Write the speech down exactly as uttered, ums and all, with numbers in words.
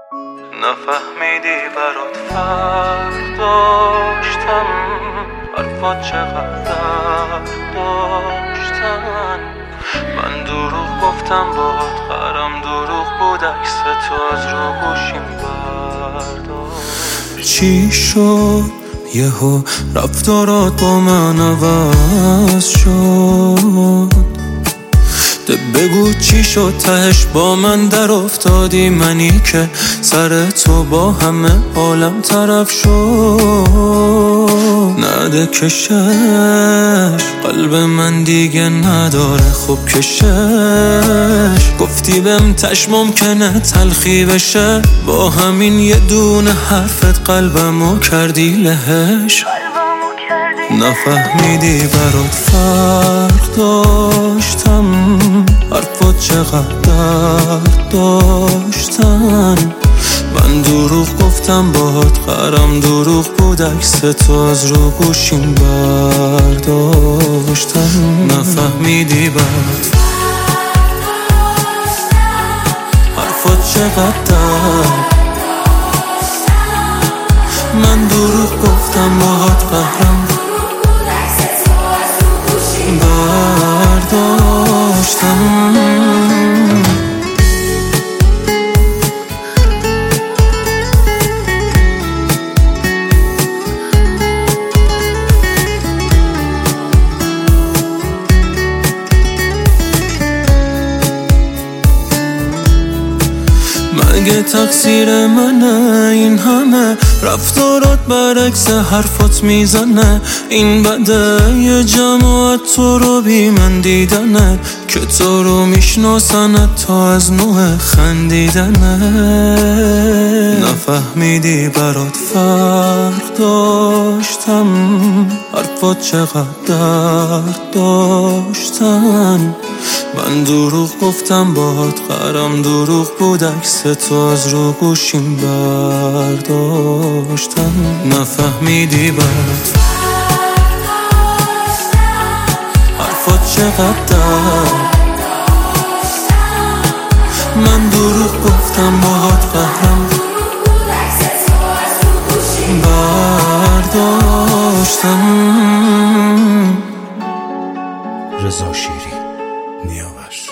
نفهمیدی برات فرق داشتم، حرفات چقدر درد داشتن. من دروغ گفتم باهات خرم، دروغ بود عکس تو از رو گوشیم برداشت. چی شد یهو رفتارات با من عوض شد؟ بگو چی شد تهش با من در افتادی؟ منی که سر تو با همه عالم طرف شد. نده کشش قلب من دیگه نداره خوب کشش. گفتی بهم تش ممکنه تلخی بشه، با همین یه دونه حرفت قلبمو کردی لهش. نفهمیدی برات فرق داشتم، حرفات چقدر درد داشتن. من دروغ گفتم باهات خرم، دروغ بود عکس تو از رو گوشیم برداشتم. نفهمیدی برات حرفات چقدر درد. من دروغ گفتم باهات قهرم برداشتم. مگه تقصیر منه این همه رفتارات برعکس حرفات میزنه؟ این بده یه جماعت تو رو بی من دیدنه، که تو رو میشناسنه تا از نوع خندیدنه. نفهمیدی برات فرق داشتم، حرفات چقدر درد داشتن. من دروغ گفتم باهات خرم، دروغ بود عکس تو از رو گوشیم برداشتم. نفهمیدی برات حرفات چقدر درد. من دروغ گفتم باهات قهرم برداشتم. رضا شیری نیاورش.